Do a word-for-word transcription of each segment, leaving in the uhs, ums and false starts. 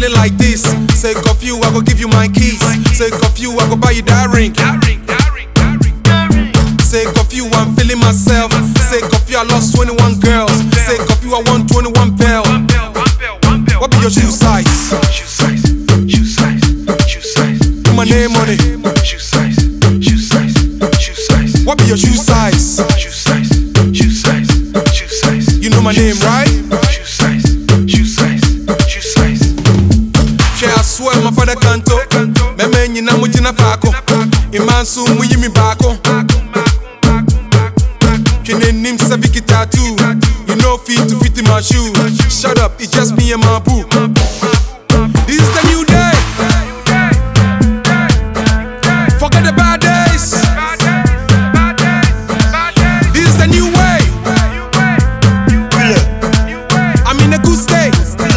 feeling like this. Sake of you, I go give you my keys. Sake of you, I go buy you that ring. Sake of you, I'm feeling myself. Sake of you, I lost twenty-one girls. Sake of you, I want twenty-one bell. What be your shoe size? Shoe size, shoe size, shoe size. Put my name on it. Shoe size, shoe size, shoe size. What be your shoe size? Shoe size, shoe size, shoe size. You know my name, right? Shoe size, shoe size, shoe size. Share I swear my father canto. Me men you na mujina fako. Imansu muyi mi bako. Kene nim saviki tattoo. You know fit to fit in my shoe. Shut up, it's just me and my boo. This is the new day. Forget the bad days. This is the new way. I'm in a good state.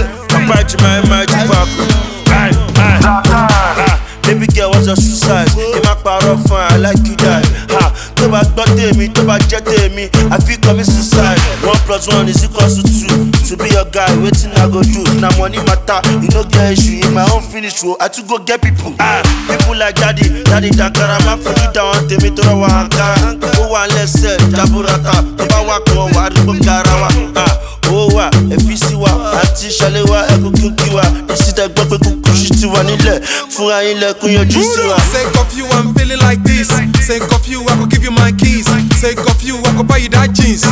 Baby girl, what's your shoe size? In my power fine, I like you die. Ha, to back birthday me, to back jet me. I feel coming suicide. One plus one is equal to two. To be your guy, waiting I go do. Now money matter, you know get issue. In my own finish row, I to go get people. Ah, people like daddy, daddy dankara. Man for you down, te me to the wankara. Oh one less said, jaburata. Toba wako, waribo garawa. Ah, oh wa, efisiwa, anti shalewa, eko kukiwa. This is the gbogbo kukushitiwa nile. Fura ile kunyo jisiwa. Sake of you, I'm feeling like this. Sake of you, I go give you my keys. Sake of you, I go buy you that jeans.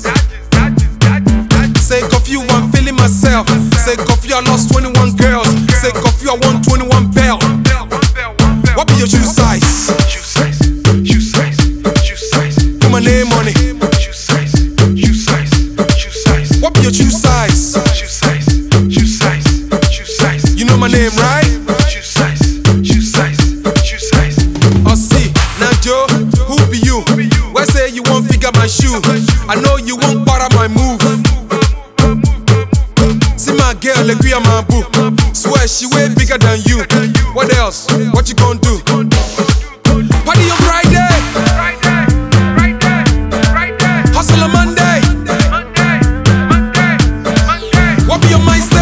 Sake of you, I'm feeling myself. Sake of you, I lost twenty-one girls. Sake of you, I want twenty-one bell. What be your shoe size? Shoe size, shoe size, shoe size. Put my name on it. Shoe size, shoe size, shoe size. What be your shoe size? Shoe size, shoe size, shoe size. You know my name, right? Shoe size, shoe size, shoe size. Oh see, now Joe, who be you? Why say you won't figure my shoe? I know you won't borrow my move. See my girl, agree on my boo. Swear she way bigger than you. What else? What you gonna do? Party on Friday. Hustle on Monday. What be your mindset?